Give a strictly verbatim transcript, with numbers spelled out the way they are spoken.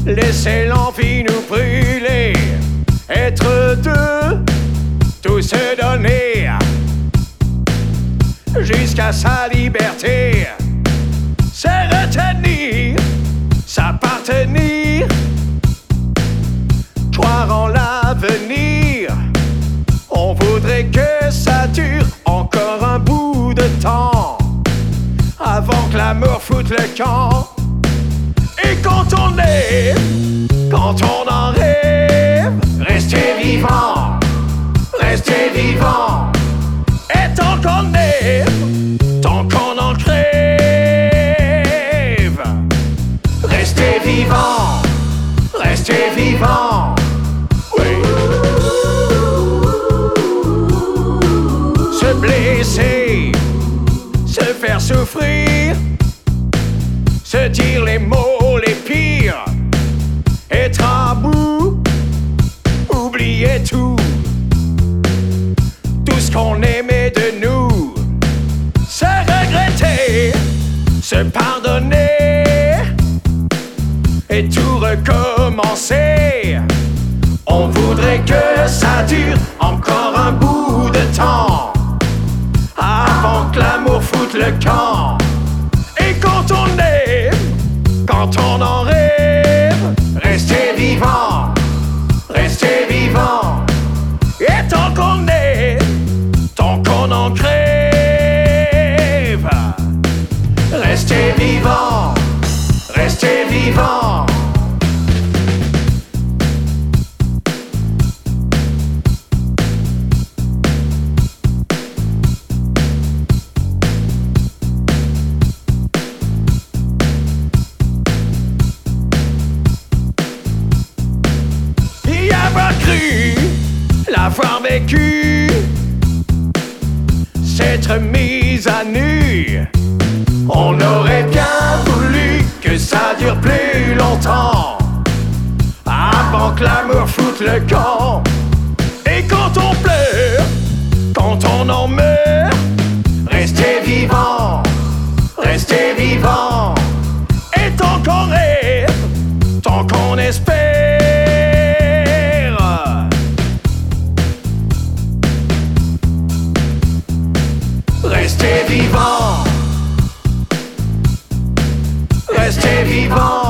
Laissez l'envie nous brûler, être deux, tout se donner, jusqu'à sa liberté, se retenir, s'appartenir, croire en l'avenir. On voudrait que ça dure encore un bout de temps, avant que l'amour foute le camp. Et quand on est, quand on en rêve, restez vivant, restez vivant. Et tant qu'on est, tant qu'on en crève, restez vivant, restez vivant. Oui. Se blesser, se faire souffrir, se dire les mots les pires, être à bout, oublier tout, tout ce qu'on aimait de nous, se regretter, se pardonner et tout recommencer. On voudrait que ça dure encore un bout de temps, avant que l'amour foute le camp. Et quand on est, quand on en rêve, restez vivant, restez vivant. Et tant qu'on est, tant qu'on en crève, restez vivant, restez vivant. L'avoir vécu, s'être mise à nu. On aurait bien voulu que ça dure plus longtemps, avant que l'amour foute le camp. Et quand on pleure, quand on en meurt, restez vivant, restez vivant. Et tant qu'on rêve, tant qu'on espère, restez vivant, restez vivant.